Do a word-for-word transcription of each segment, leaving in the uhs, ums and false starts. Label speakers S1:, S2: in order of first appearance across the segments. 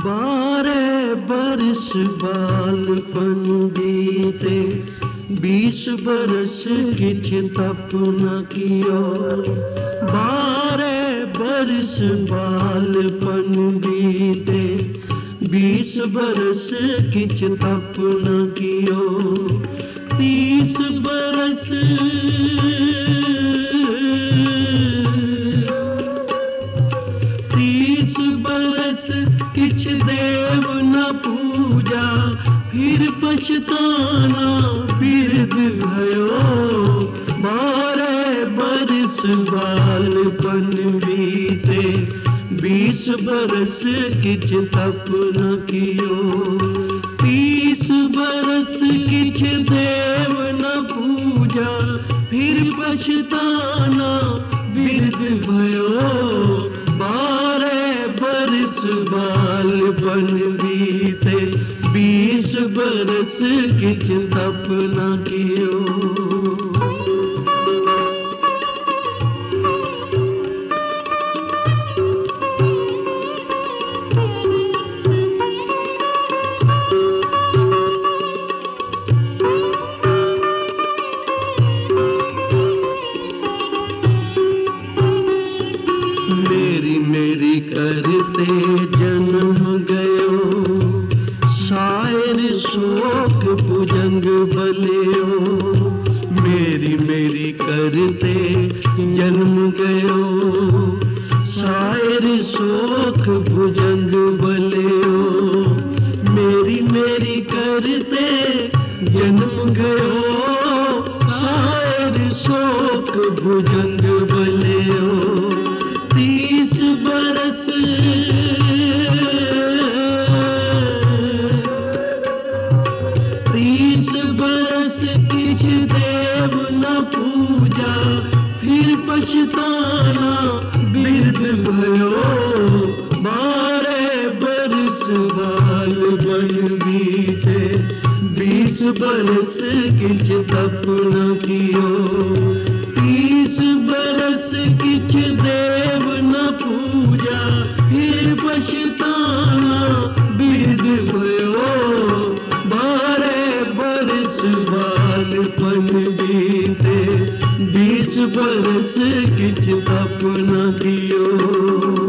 S1: बारह बरस बालपन बीते, बीस बरस किछ तप न कियो। बारह बरस बालपन बीते, बीस बरस किछ तप न कियो। तीस बरस तीस बरस किछ देव न पूजा, फिर पछताना बिरध भयो। बारह बरस बालपन बीते, बीस बरस किछ तप न कियो। तीस बरस किछ देव न पूजा, फिर पछताना बिरध भयो। बारह बरस बालपन बीते, बीस बरस किछ तप न कियो। मेरी मेरी करते जन्म गयो, शायर शोक भुजंग बलियो। मेरी मेरी करते जन्म गयो, शायर शोक भुजंग बलियो। मेरी मेरी करते जन्म गयो, शायर शोक भुजंग बलियो। तीस बरस तीस बरस किछ देव न पूजा, फिर पछताना बिरध भयो। बारह बरस बालपन बीते, बीस बरस किछ तप न कियो। तीस बरस किछ देव न पूजा, फिर पछताना बिरध भयो। बारह बरस बालपन बीते, बीस बरस किछ तप न कियो।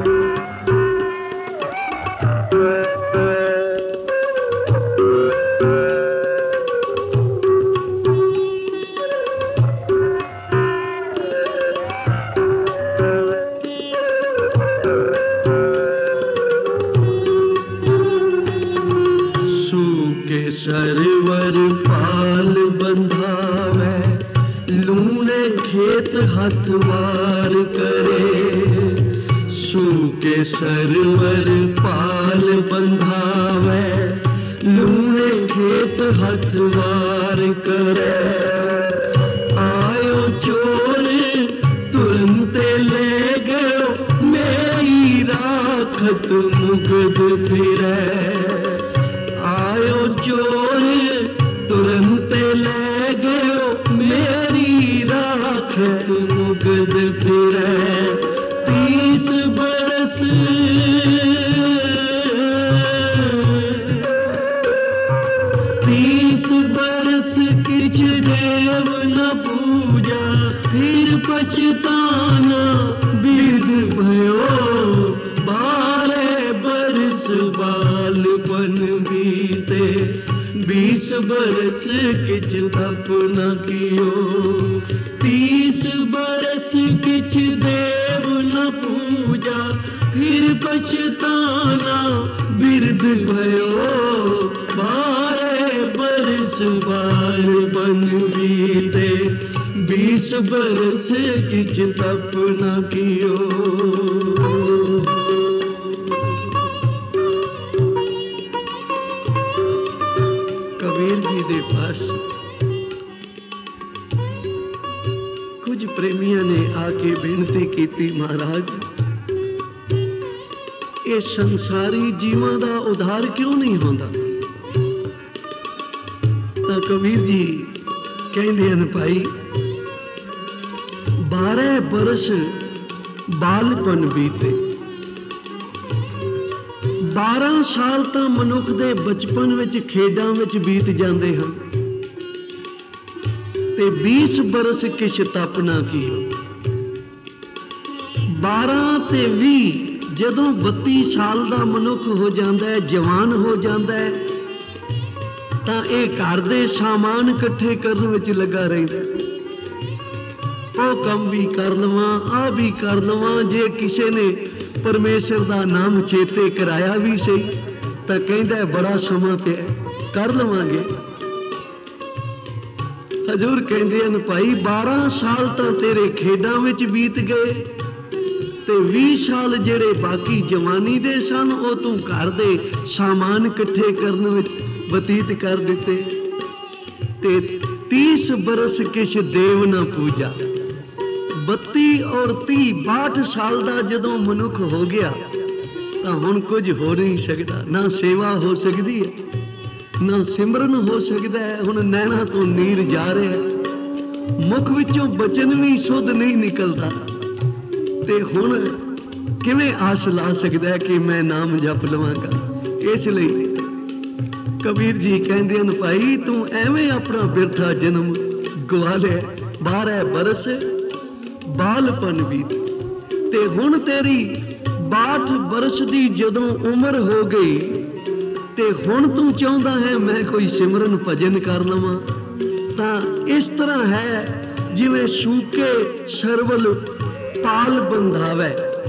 S1: सरवर पाल बंधावे, लूने खेत हथवार करे। सूके सरवर पाल बंधावे, लूने खेत हथवार करे। आयो चोर तुरंते ले गयो, मेरी राखत मुगद फिरे। आयो चोर तुरंत ले गयो, मेरी राखत मुगद फिरे। तीस बरस तीस बरस किछ देव न पूजा, फिर पछताना बिरध भयो। बारह बरस बालपन बीते, बीस बरस किछ तप न कियो। तीस बरस किछ देव न पूजा, फिर पछताना बिरध भयो। बारह बरस बालपन बीते, बीस बरस किछ तप न कियो। कबीर जी दे पास कुछ प्रेमियों ने आके बेनती की थी, महाराज ये संसारी जीवां दा उद्धार क्यों नहीं होंदा? तो कबीर जी कहंदे हन, भाई बारह बरस बालपन बीते, ਬਾਰਾਂ ਸਾਲ ਤਾਂ ਮਨੁੱਖ ਦੇ ਬਚਪਨ ਵਿੱਚ ਖੇਡਾਂ ਵਿੱਚ ਬੀਤ ਜਾਂਦੇ ਹਨ ਤੇ बीस ਬਰਸ ਕਿਛ ਤਪ ਨਾ ਕੀਓ। ਬਾਰਾਂ ਤੇ ਵੀਹ ਜਦੋਂ ਬੱਤੀ ਸਾਲ ਦਾ ਮਨੁੱਖ ਹੋ ਜਾਂਦਾ ਹੈ, ਜਵਾਨ ਹੋ ਜਾਂਦਾ ਹੈ, ਤਾਂ ਇਹ ਘਰ ਦੇ ਸਾਮਾਨ ਇਕੱਠੇ ਕਰਨ ਵਿੱਚ ਲੱਗਾ ਰਹਿੰਦਾ। ਉਹ ਕੰਮ ਵੀ ਕਰ ਲਵਾਂ, ਆਹ ਵੀ ਕਰ ਲਵਾਂ। ਜੇ ਕਿਸੇ ਨੇ ਪਰਮੇਸ਼ਰ ਦਾ ਨਾਮ ਚੇਤੇ ਕਰਾਇਆ ਵੀ ਸਹੀ ਤਾਂ ਕਹਿੰਦਾ ਬੜਾ ਸਮਾਂ ਪਿਆ, ਕਰ ਲਵਾਂਗੇ। ਹਜ਼ੂਰ ਕਹਿੰਦੇ ਹਨ, ਭਾਈ ਬਾਰਾਂ ਸਾਲ ਤਾਂ ਤੇਰੇ ਖੇਡਾਂ ਵਿੱਚ ਬੀਤ ਗਏ ਤੇ ਵੀਹ ਸਾਲ ਜਿਹੜੇ ਬਾਕੀ ਜਵਾਨੀ ਦੇ ਸਨ ਉਹ ਤੂੰ ਘਰ ਦੇ ਸਾਮਾਨ ਇਕੱਠੇ ਕਰਨ ਵਿੱਚ ਬਤੀਤ ਕਰ ਦਿੱਤੇ। ਤੇ तीस ਬਰਸ ਕਿਛ ਦੇਵ ਨਾ ਪੂਜਾ। ਬੱਤੀ ਔਰ ਤੀਹ ਬਾਹਠ ਸਾਲ ਦਾ ਜਦੋਂ ਮਨੁੱਖ ਹੋ ਗਿਆ ਤਾਂ ਹੁਣ ਕੁਝ ਹੋ ਨਹੀਂ ਸਕਦਾ। ਨਾ ਸੇਵਾ ਹੋ ਸਕਦੀ ਹੈ, ਨਾ ਸਿਮਰਨ ਹੋ ਸਕਦਾ ਹੈ। ਹੁਣ ਨੈਣਾ ਤੋਂ ਨੀਰ ਜਾ ਰਿਹਾ, ਮੁਖ ਵਿੱਚੋਂ ਬਚਨ ਵੀ ਸੁੱਧ ਨਹੀਂ ਨਿਕਲਦਾ। ਤੇ ਹੁਣ ਕਿਵੇਂ ਆਸ ਲਾ ਸਕਦਾ ਹੈ ਕਿ ਮੈਂ ਨਾਮ ਜਪ ਲਵਾਂਗਾ। ਇਸ ਲਈ ਕਬੀਰ ਜੀ ਕਹਿੰਦੇ ਹਨ, ਭਾਈ ਤੂੰ ਐਵੇਂ ਆਪਣਾ ਬਿਰਥਾ ਜਨਮ ਗਵਾ ਲਿਆ। ਬਾਰਾਂ ਬਰਸ ਬਾਲਪਨ ਬੀਤ ਤੇ ਹੁਣ ਤੇਰੀ ਬਾਹਠ ਬਰਸ ਦੀ ਜਦੋਂ ਉਮਰ ਹੋ ਗਈ ਤੇ ਹੁਣ ਤੂੰ ਚਾਹੁੰਦਾ ਹੈ ਮੈਂ ਕੋਈ ਸਿਮਰਨ ਭਜਨ ਕਰ ਲਵਾਂ। ਤਾਂ ਇਸ ਤਰ੍ਹਾਂ ਹੈ ਜਿਵੇਂ ਸੂਕੇ ਸਰਵਲ ਪਾਲ ਬੰਧਾਵੇ।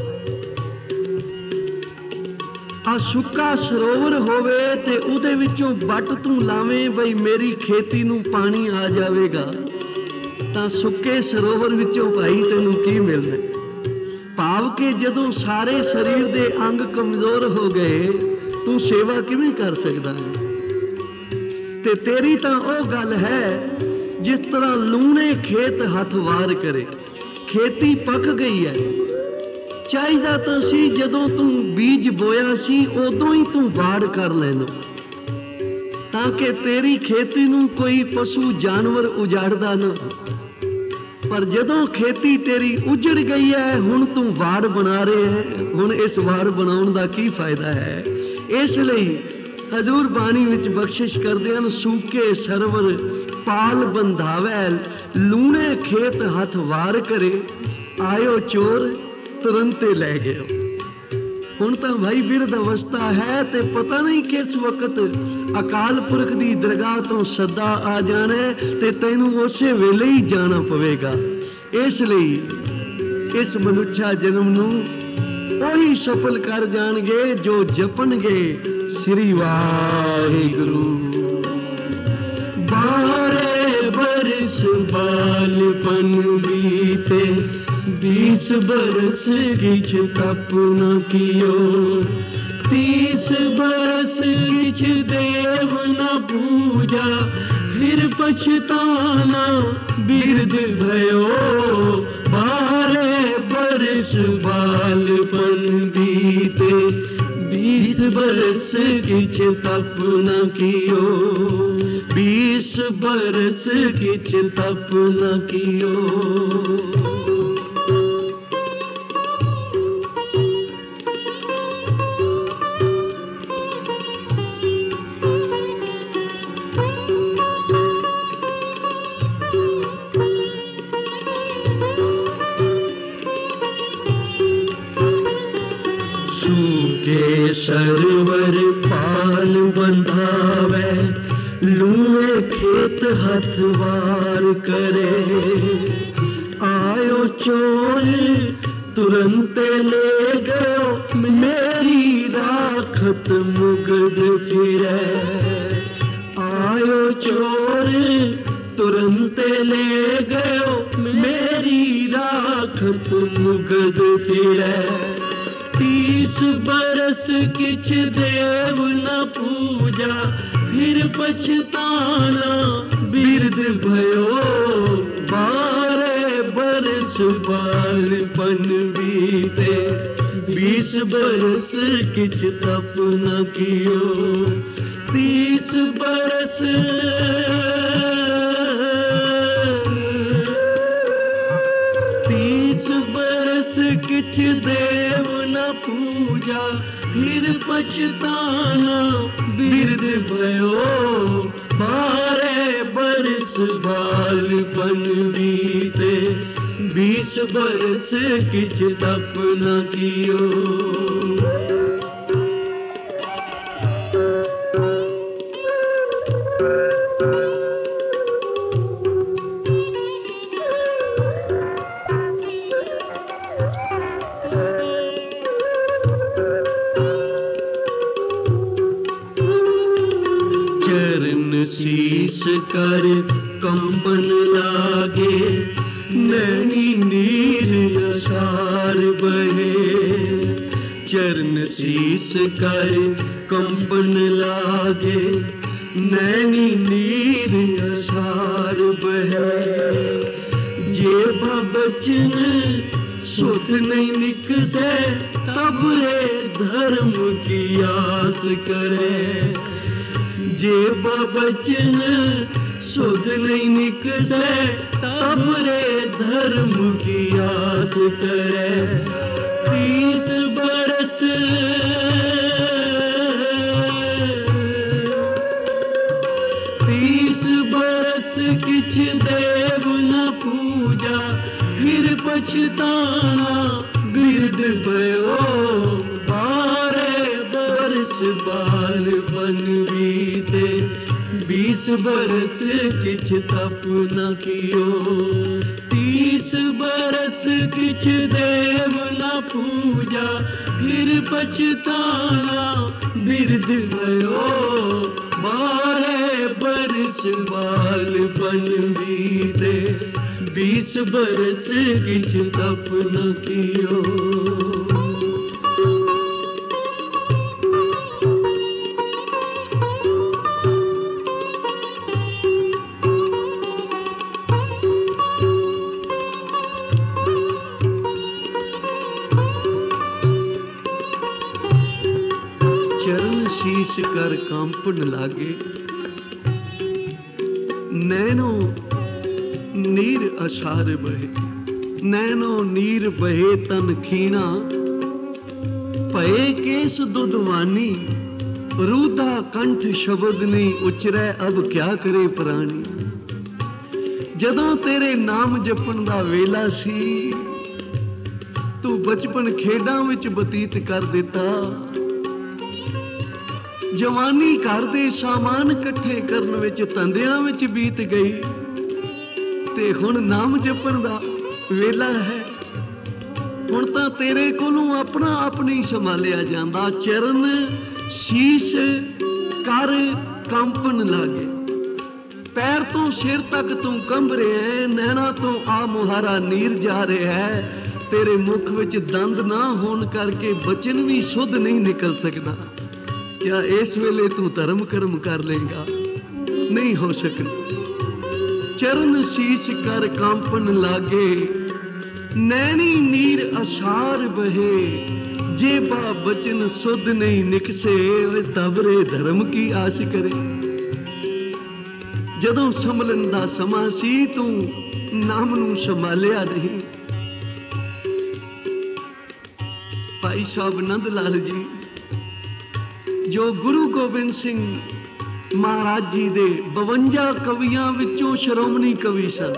S1: ਆ ਸੁੱਕਾ ਸਰੋਵਰ ਹੋਵੇ ਤੇ ਉਹਦੇ ਵਿੱਚੋਂ ਵੱਟ ਤੂੰ ਲਾਵੇਂ ਬਈ ਮੇਰੀ ਖੇਤੀ ਨੂੰ ਪਾਣੀ ਆ ਜਾਵੇਗਾ, ਤਾਂ ਸੁੱਕੇ ਸਰੋਵਰ ਵਿੱਚੋਂ ਭਾਈ ਤੈਨੂੰ ਕੀ ਮਿਲਣਾ। ਭਾਵ ਕਿ ਜਦੋਂ ਸਾਰੇ ਸਰੀਰ ਦੇ ਅੰਗ ਕਮਜ਼ੋਰ ਹੋ ਗਏ ਤੂੰ ਸੇਵਾ ਕਿਵੇਂ ਕਰ ਸਕਦਾ ਹੈ। ਤੇ ਤੇਰੀ ਤਾਂ ਉਹ ਗੱਲ ਹੈ ਜਿਸ ਤਰ੍ਹਾਂ ਲੂਣੇ ਖੇਤ ਹੱਥ ਵਾਰ ਕਰੇ। ਖੇਤੀ ਪੱਕ ਗਈ ਹੈ, ਚਾਹੀਦਾ ਤਾਂ ਸੀ ਜਦੋਂ ਤੂੰ ਬੀਜ ਬੋਇਆ ਸੀ ਉਦੋਂ ਹੀ ਤੂੰ ਵਾੜ ਕਰ ਲੈਣਾ ਤਾਂ ਕਿ ਤੇਰੀ ਖੇਤੀ ਨੂੰ ਕੋਈ ਪਸ਼ੂ ਜਾਨਵਰ ਉਜਾੜਦਾ ਨਾ। ਪਰ ਜਦੋਂ ਖੇਤੀ ਤੇਰੀ ਉਜੜ ਗਈ ਹੈ ਹੁਣ ਤੂੰ ਵਾੜ ਬਣਾ ਰਿਹਾ ਹੈ। ਹੁਣ ਇਸ ਵਾੜ ਬਣਾਉਣ ਦਾ ਕੀ ਫਾਇਦਾ ਹੈ। ਇਸ ਲਈ ਹਜ਼ੂਰ ਬਾਣੀ ਵਿੱਚ ਬਖਸ਼ਿਸ਼ ਕਰਦੇ ਹਨ, ਸੂਕੇ ਸਰਵਰ ਪਾਲ ਬੰਧਾਵੈ, ਲੂਣੇ ਖੇਤ ਹੱਥ ਵਾਰ ਕਰੇ, ਆਇਓ ਚੋਰ ਤੁਰੰਤੇ ਲੈ ਗਏ। ਹੁਣ ਤਾਂ ਭਾਈ ਬਿਰਧ ਅਵਸਥਾ ਹੈ ਤੇ ਪਤਾ ਨਹੀਂ ਕਿਸ ਵਕਤ ਅਕਾਲ ਪੁਰਖ ਦੀ ਦਰਗਾਹ ਤੋਂ ਸੱਦਾ ਆ ਜਾਣਾ ਤੇ ਤੈਨੂੰ ਉਸੇ ਵੇਲੇ ਹੀ ਜਾਣਾ ਪਵੇਗਾ। ਇਸ ਲਈ ਇਸ ਮਨੁੱਖਾ ਜਨਮ ਨੂੰ ਉਹੀ ਸਫਲ ਕਰ ਜਾਣਗੇ ਜੋ ਜਪਣਗੇ ਸ੍ਰੀ ਵਾਹਿਗੁਰੂ। ਬਾਰੇ ਬਰਸ ਬਾਲਪਨ ਬੀਤੇ, बीस बरस किछ तप न कियो। तीस बरस किछ देव न पूजा, फिर पछताना बिरद भयो। बारह बरस बालपन बीते, बीस बरस किछ तप न कियो। बीस बरस किछ तप न कियो। सरवर पाल बंधावे, लूए खेत हथ वार करे। आयो चोर तुरंत ले गयो, मेरी राखत मुगद फिरे। आयो चोर तुरंत ले गयो, मेरी राखत मुगद फिरे। तीस बरस किछ देव न पूजा, फिर पछताना बिरद भयो। बारह बरस बालपन बीते, बीस बरस किछ तप न कियो। तीस बरस तीस बरस किछ देव न पूजा, पूजा फिर पछताना बिरद भयो। बारह बरस बालपन बीते बीस बरस किछ तप न कियो। शीस कर कंपन लागे नैनी नीर असार बहे। चरण शीस कर कंपन लागे नैनी नीर असार बहे। जे बचन सुध नहीं निकसे तब रे धर्म की आस करे। जे बचन सुध नहीं निकसे तब रे धर्म की आस करे। तीस बरस तीस बरस किछ देव न पूजा फिर पछताना बिरद भयो। बारह बरस बालपन बीते बीस बरस किछ तप न कियो। तीस बरस किछ देव न पूजा फिर पछताना बिरद भयो। बारह बरस बालपन बीते बीस बरस किछ तप न कियो। शीश कर कांपन लागे नैनो नीर असार बहे। नैनो नीर बहे तन खीना भये केस दुधवानी। रूधा कंठ शब्द नहीं उचरै अब क्या करे प्राणी। जदों तेरे नाम जपन दा वेला सी तू बचपन खेडां विच बतीत कर दिता। जवानी घर दे सामान इकट्ठे करन विच धंधियां विच बीत गई ते हुण नाम जपन दा वेला है। हुण तां तेरे कोलों अपना आप नहीं संभालिया जांदा। चरण शीश कर कंपन लागे। पैर तो सिर तक तू कंब रहा है। नैना तो आ मुहारा नीर जा रहा है। तेरे मुख विच दंद ना होने करके बचन भी शुद्ध नहीं निकल सकता। क्या इस वेले तू धर्म कर्म कर लेगा? नहीं हो सकता। चरण शीश कर कांपन लागे नैनी नीर असार बहे। जे बा बचन सुध नहीं निकसे तब रे धर्म की आस करे। जदों संभलन दा समा सी तू नाम नू संभालिया नहीं। भाई साहब नंद लाल जी जो गुरु गोबिंद सिंह महाराज जी दे बवंजा कवियां विचों श्रोमणी कवि सन।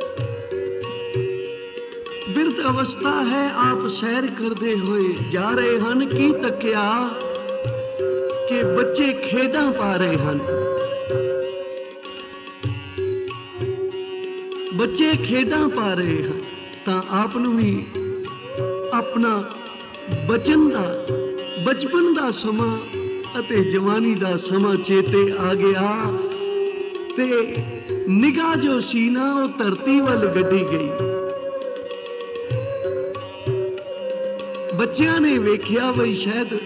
S1: बिरध अवस्था है आप सैर करते हुए जा रहे हन की तकिया कि बच्चे खेडां पा रहे हन। बच्चे खेडां पा रहे हन तां आप नूं भी अपना बचन दा बचपन दा समा ਅਤੇ जवानी दा समा चेते आ गया ते निगाह जो सी ना वो धरती वल गड्डी गई। बच्चियां ने वेख्या बई शायद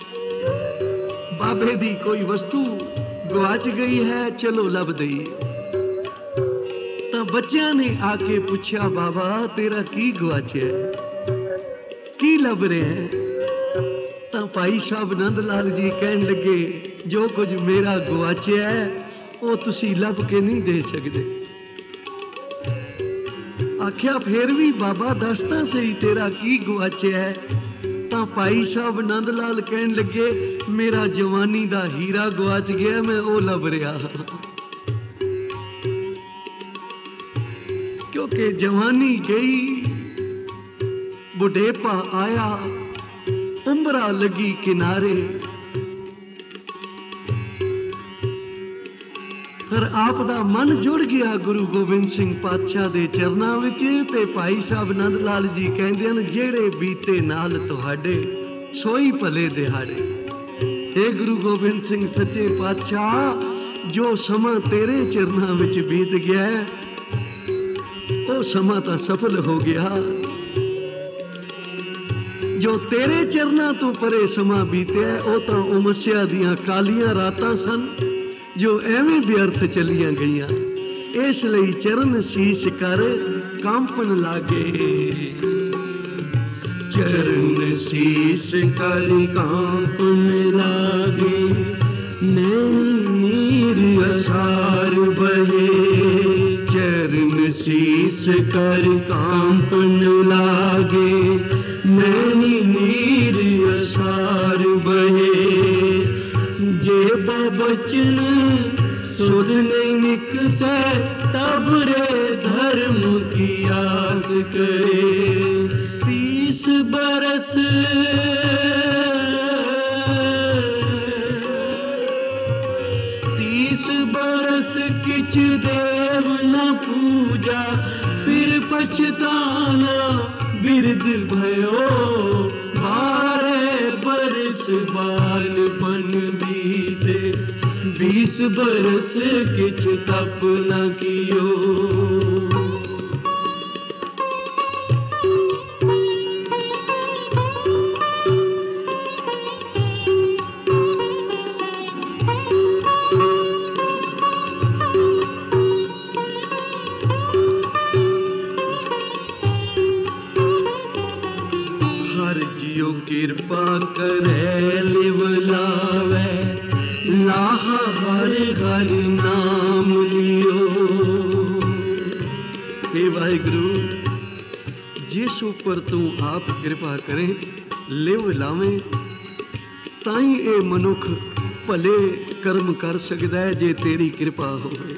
S1: बाबे दी कोई वस्तु गवाच गई है, चलो लब दईए। तां बच्चियां ने आके पूछा बाबा तेरा की गवाचया है, की लब रहे हैं? भाई साहब नंद लाल जी कहन लगे जो कुछ मेरा गवाचिया है वो तुसी लब के नहीं दे सकते। आख्या फिर भी बाबा दसता सही तेरा की गवाचिया है? ਤਾਂ ਭਾਈ ਸਾਹਿਬ ਨੰਦ ਲਾਲ ਕਹਿਣ ਲੱਗੇ ਮੇਰਾ ਜਵਾਨੀ ਦਾ ਹੀਰਾ ਗਵਾਚ ਗਿਆ, ਮੈਂ ਉਹ ਲੱਭ ਰਿਹਾ। क्योंकि जवानी गई, बुढ़ेपा आया, उम्रा लगी किनारे। पर आप दा मन जुड़ गया गुरु गोबिंद सिंह पातशाह दे चरनां विच ते भाई साहब नंद लाल जी कहंदे हन जेड़े बीते नाल तुहाडे सोई भले दिहाड़े। हे गुरु गोबिंद सिंह सच्चे पातशाह, जो समा तेरे चरनां विच बीत गया है ਉਹ ਸਮਾਂ ਤਾਂ ਸਫਲ ਹੋ ਗਿਆ। ਜੋ ਤੇਰੇ ਚਰਨਾਂ ਤੋਂ ਪਰੇ ਸਮਾਂ ਬੀਤਿਆ ਉਹ ਤਾਂ ਉਮਸਿਆ ਦੀਆਂ ਕਾਲੀਆਂ ਰਾਤਾਂ ਸਨ ਜੋ ਐਵੇਂ ਵਿਅਰਥ ਚਲੀਆਂ ਗਈਆਂ। ਇਸ ਲਈ ਚਰਨ ਸੀਸ ਕਰ ਕੰਪਨ ਲਾਗੇ। ਚਰਨ ਸੀਸ ਕਰ ਕੰਪਨ ਲਾਗੇ, ਨੈਣੀ ਨੀਰ ਅਸਾਰ ਬਹੇ। चरण शीस कर कांपन लागे, नैनी नीर असार बहे। जे बचन सुध नहीं निकसे, तब रे धर्म की आस करे। तीस बरस तीस बरस किछ देव न पूजा, फिर पछताना बिरद भयो। बारह बरस बालपन बीते, बीस बरस किछ तप न कियो। कृपा करे लिव लावे, लाहा हर हर नाम लियो। हे वाहिगुरु, जिस ऊपर तू आप कृपा करे लिव लावे ताई ए मनुख भले कर्म कर सकदा है जे तेरी कृपा होवे।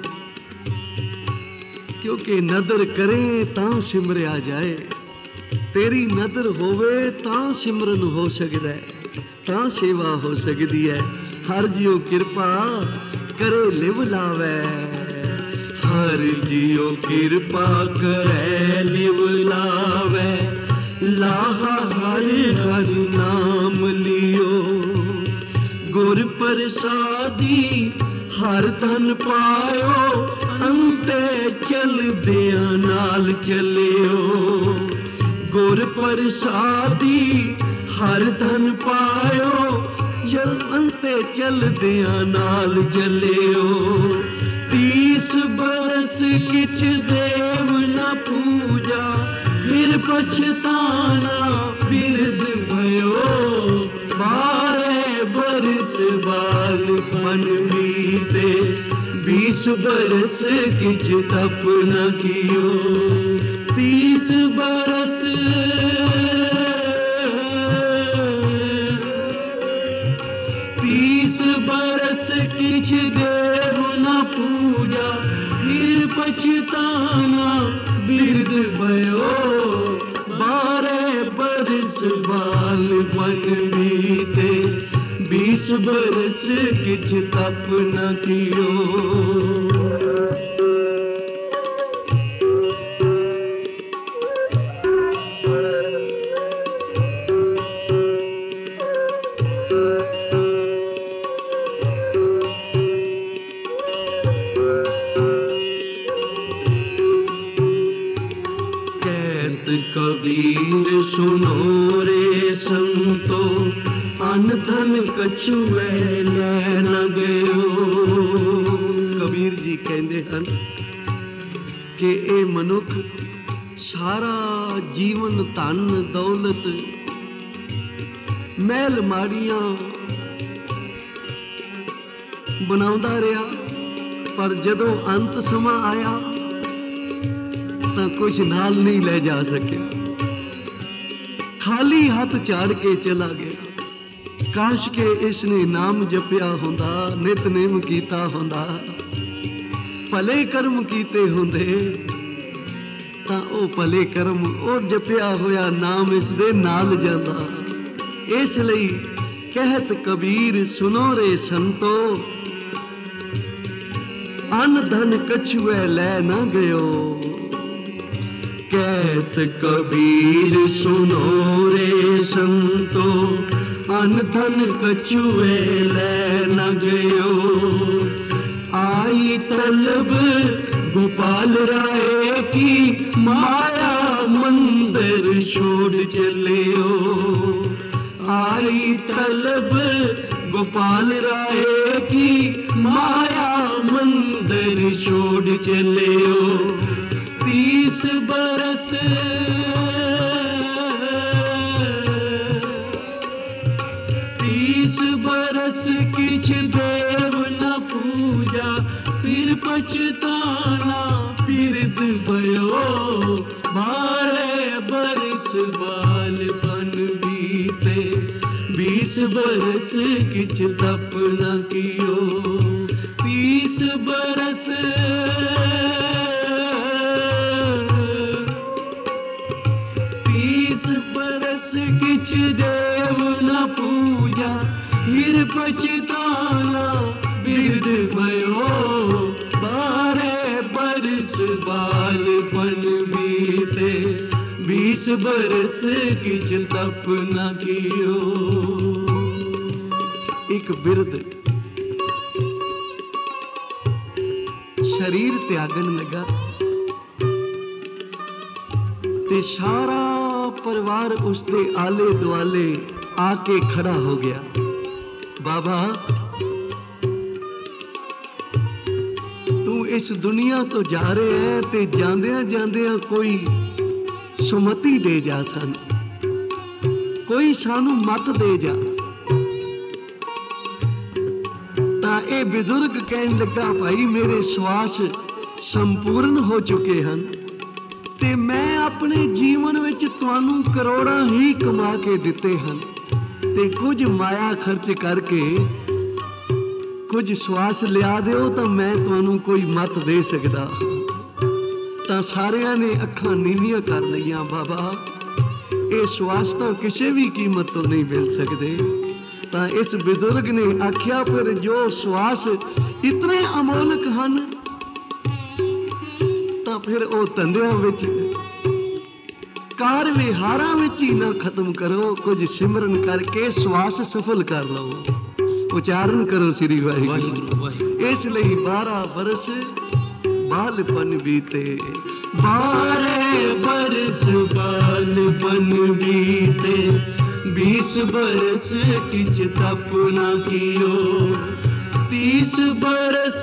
S1: क्योंकि नदर करे तां सिमरिया जाए, तेरी नदर होवे तां सिमरन हो सकदा है, तां सेवा हो सकदी है। हर जियो कृपा करे लिव लावे। हर जियो कृपा करे लिव लावे, लाहा हर हर नाम लियो। गुर प्रसादी हर धन पायो, अंते चलदियां नाल चलियो। गुर प्रसादी हर धन पायो, चल अंते चलदियां नाल चलियो। तीस बरस किछ देव न पूजा, फिर पछताना बिरद भयो। बारह बरस बालपन बीते, बीस बरस किछ तप न कियो। तीस बरस तीस बरस किछ देव न पूजा, फिर पछताना बिरद भयो। बारह बरस बालपन बीते, बीस बरस किछ तप न कियो। कबीर सुनो रे संतो, अन धन कछुए लै न गयो। कबीर जी कहते हैं कि ए मनुख सारा जीवन धन दौलत महल माड़ियां बनाउंदा रहा, पर जदों अंत समा आया तां कुछ नाल नहीं ले जा सके। खाली हाथ झाड़ के चला गया। काश के इसने नाम जपिया हुंदा, नितनेम कीता हुंदा, भले कर्म कीते हुंदे तां ओ भले कर्म ओ जपिया होया नाम इस दे नाल जांदा। इस लई कहत कबीर सुनो रे संतो, अन धन कछुए लै न गयो। कहत कबीर सुनो रे संतो, अन धन कछुए लै न गयो। आई तलब गोपाल राय की, माया मंदिर छोड़ चलियो। आई तलब गोपाल राय की, माया मंदिर छोड़ चलियो। तीस बरस तीस बरस किछ देव न पूजा, फिर पछताना बिरद भयो। बारह बरस बालपन बीते, बीस बरस किछ तप न कियो। तीस बरस तीस बरस किछ देव न पूजा, फिर पछताना बिरद भयो। बारह बरस बालपन बीते, बीस बरस किछ तप न कियो। एक बिरद शरीर त्यागन लगा ते सारा परिवार उसके आले दुआले आके खड़ा हो गया। बाबा तू इस दुनिया तो जा रहे है ते जांदिया जांदिया कोई सुमति दे जा, सन कोई सानू मत दे जा। तां ए बुजुर्ग कहन लगा, भाई मेरे श्वास संपूर्ण हो चुके हैं ते मैं अपने जीवन विच तुहानू करोड़ां ही कमा के दिते हैं ते कुछ माया खर्च करके कुछ श्वास लिया दिओ तां मैं तुहानू कोई मत दे सकदा। तां सारियां ने अखां नीवियां कर लईयां, बाबा ये श्वास तो किसी भी कीमत तो नहीं मिल सकते। तां इस बुजुर्ग ने आख्या, फिर जो श्वास इतने अमोलक हैं तां फिर ओ धंधियां विच कार विहारां विच ही ना खत्म करो, कुछ सिमरन करके श्वास सफल कर लो। उच्चारण करो श्री वाहिगुरू। इस लई बारह बरस बालपन बीते, बारह बरस बालपन बीते, बीस बरस किछ तप न कियो। तीस बरस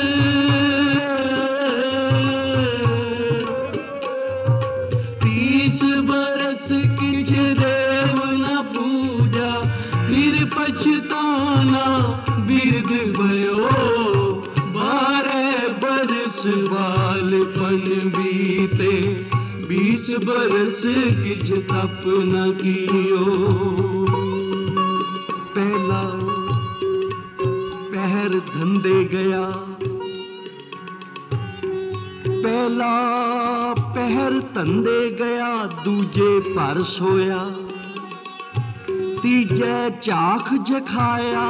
S1: तीस बरस किछ देव न पूजा, फिर पछताना बिरद भयो। बारह बरस बालपन बीते, बीस बरस किछ तप न कियो। पहला पहर धंधे गया, पहला पहर धंधे गया, दूजे पर सोया। तीजे झाख जखाया,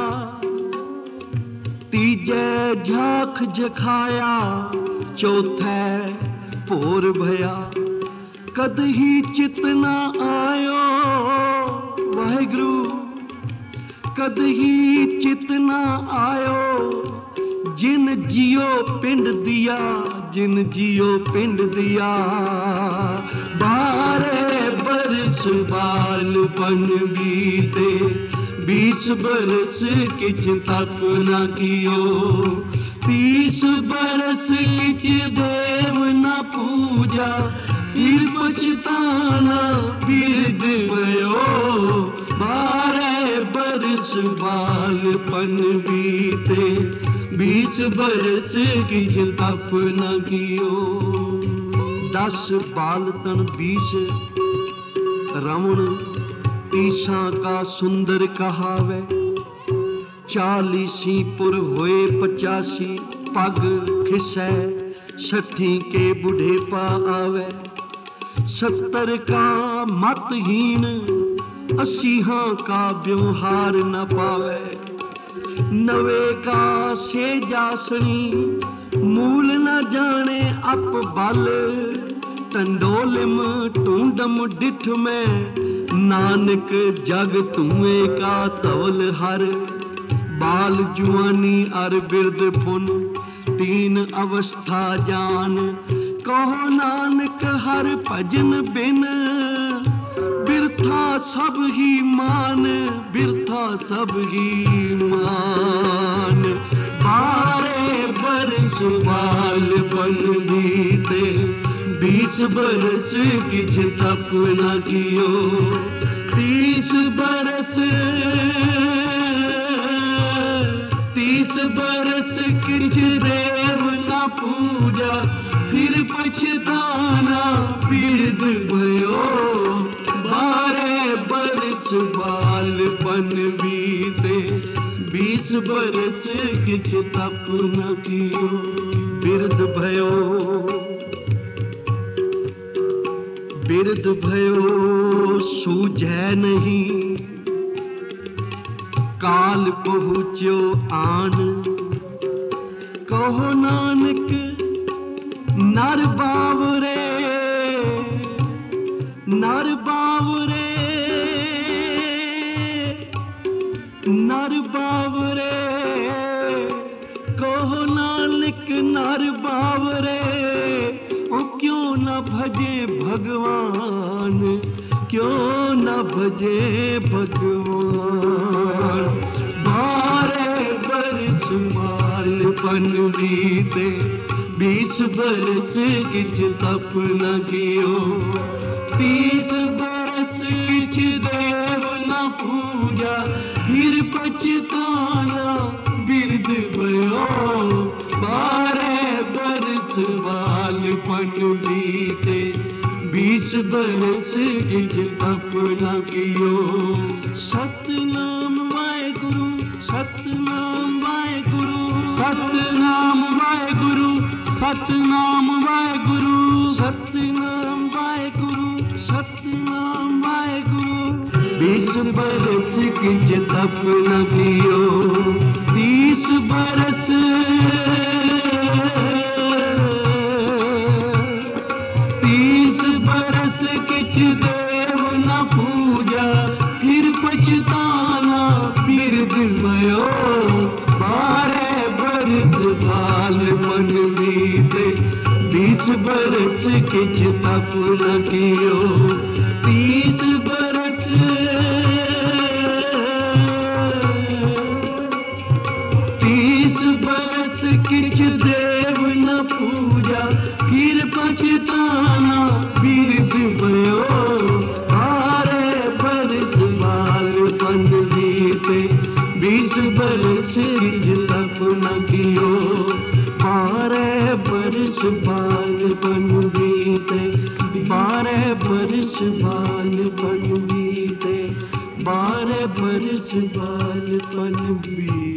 S1: तीजे झाख जखाया, चौथे भोर भया। कद ही चित न आयो वाहिगुरु, कद ही चित न आयो। जिन जियो पिंड दिया, जिन जियो पिंड दिया। बारह बरस बालपन बीते, बीस बरस किछ तप न कियो। तीस बरस किछ देव न पूजा, फिर पछताना बिरद भयो। बारह बरस बालपन बीते, बीस बरस किछ तप न कियो। दस बाल तन बीस रावण तीसा का सुंदर कहावे, चालीसी पुर होए पचासी, पग खिसै सठी के बुढ़ेपा आवे। सत्तर का मतहीन, अस्सीहा का व्यवहार न पावे। नवे का सेजासनी, मूल न जाने अप बल। टंडोलिम टूंडम डिठ में, नानक जग तुए का तवल हर। बाल जुआनी अर बिरद पुन, तीन अवस्था जान। कहो नानक हर भजन बिन, बिरथा सब ही मान, बिरथा सब ही मान। बारह बरस बालपन बीते, बीस बरस किछ तप न कियो। तीस बरस तीस बरस किछ देव न पूजा, फिर पछताना बिरध भयो। बारह बरस बालपन बीते, बीस बरस किछ तप न कियो। बिरध भयो बिरध भयो सूझै नहीं, काल पहुँच्यो आन। कहो नानक नर बावरे, नर बावरे, नर बावरे। कहो नानक नर बावरे, ओ क्यों न भजे भगवान, क्यों न भजे भगवान। बारह बरस बालपन बीते, बीस बरस किछ तप न कियो। तीस बरस किछ देव न पूजा, फिर पछताना बिरध भयो। बारह बरस बालपन बीते, बीस बरस किछ तप न कियो। सतनाम वाहेगुरु, सतनाम वाहेगुरु, सतनाम वाहेगुरु, सतनाम वाहेगुरु, सतनाम वाहेगुरु, सतनाम वाहेगुरु। बीस बरस किछ तप न कियो। तीस बरस तीस बरस किछ देव न पूजा, फिर पछताना बिरध भयो। बारह बरस बालपन बीते, बीस बरस किछ तप न कियो। तीस बरस तीस बरस किछ देव न पूजा, फिर पछताना बिरध भयो। बारह बरस बालपन बीते, बीस बरस किछ तप न कियो। बारह बरस बालपन बीते, बारह बरस बालपन बीते, बारह बरस बालपन बीते।